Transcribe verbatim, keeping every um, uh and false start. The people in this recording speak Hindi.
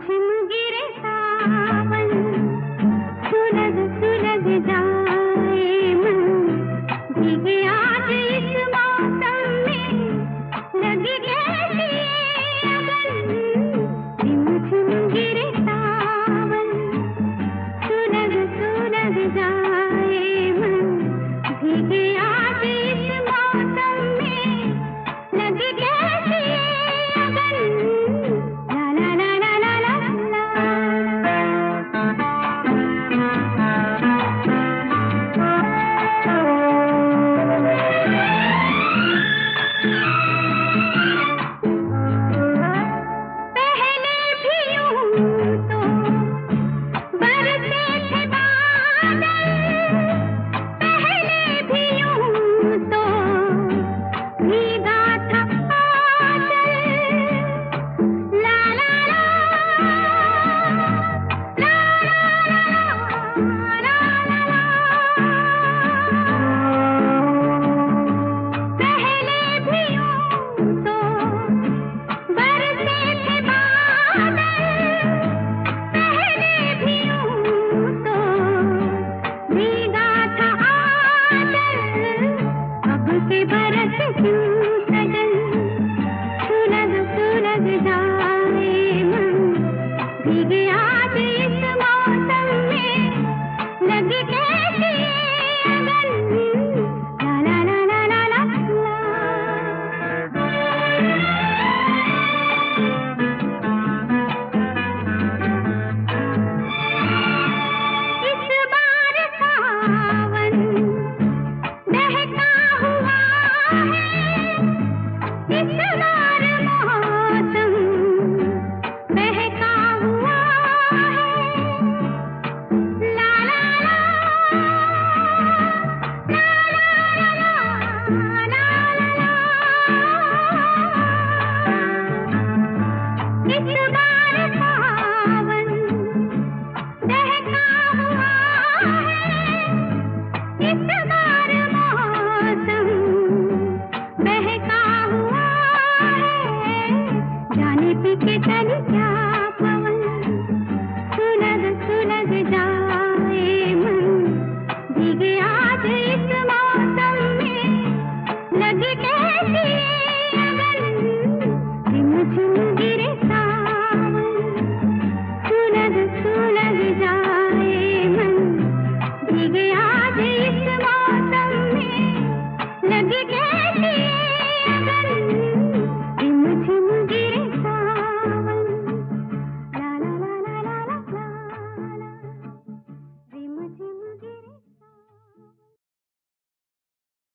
झिम गिरे सावन, सुलग सुलग जाए मन, भीगे आज इस मौसम में, लगी कैसी ये अगन। झिम झिम गिरे सावन, सुलग सुलग जाए मन, भीगे आज इस मौसम में, लगी कैसी ये अगन। ला ला ला ला ला ला पहले भी यूं तो बरसे थे बादल, पहले भी यूं तो भीगा था आंचल। ला ला ला ला ला ला ला। पहले भी यूं तो बरसे थे बादल, पहले भी यूं तो भीगा था आंचल। अब के बरस क्यों सजन, सुलग सुलग जाए मन, भीगे आज इस मौसम में, लगी कैसी ये अगन। ला ला ला ला ला ला इस बार सावन बहका हुआ है, इस बार मौसम बहका हुआ है। ला ला ला ला ला ला ला इस बार सावन बहका हुआ है, इस बार मौसम बहका हुआ है। जाने पी के चली क्या पवन, सुलग सुलग जाए मन, भीगे आज इस मौसम में, लगी कैसी ये अगन। झिम झिम गिरे